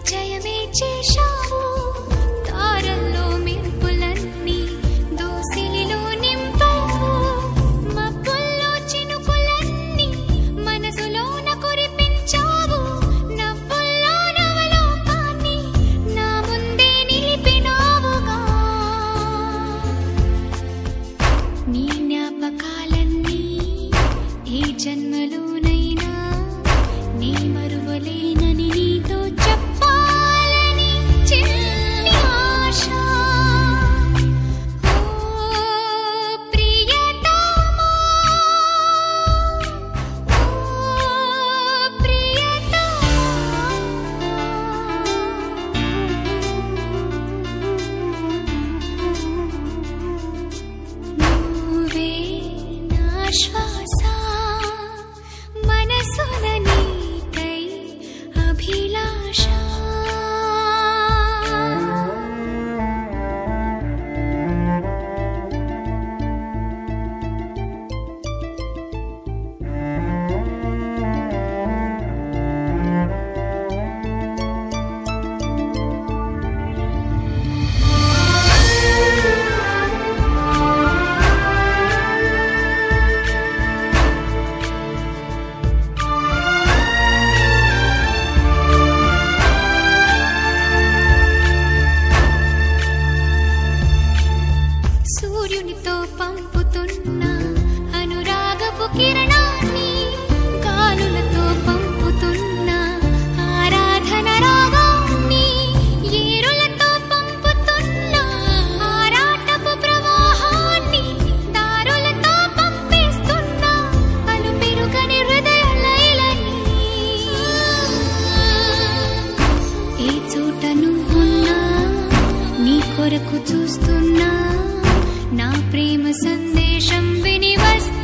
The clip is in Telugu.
పరిచయమే చేశావు తారల్లో మెరుపులన్నీ దోసిలిలో నింపావు మబ్బుల్లో చినుకులన్నీ మనసులోన కురిపించావు నవ్వుల్లో నవలోకాన్ని నా ముందే నిలిపినావుగా నీ జ్ఞాపకాలన్నీ ఏ జన్మలోనైనా నీ మరువలేనని నీతో చెప్పాలని చిన్ని ఆశ ఓ ప్రియతమా ఓ ప్రియతమా నువ్వే నా శ్వాస మనసున నీకై అభిలాష సూర్యునితో పంపుతున్న అనురాగపు కిరణాన్ని గాలులతో పంపుతున్న ఆరాధన రాగాన్ని ఏరులతో పంపుతున్న ఆరాటపు ప్రవాహాన్ని దారులతో పంపిస్తున్న అలు పెరుగని హృదయ లయలని ఏ చోట నువ్వున్నా నీ కొరకు చూస్తున్నా నా ప్రేమ సందేశం విని వస్తా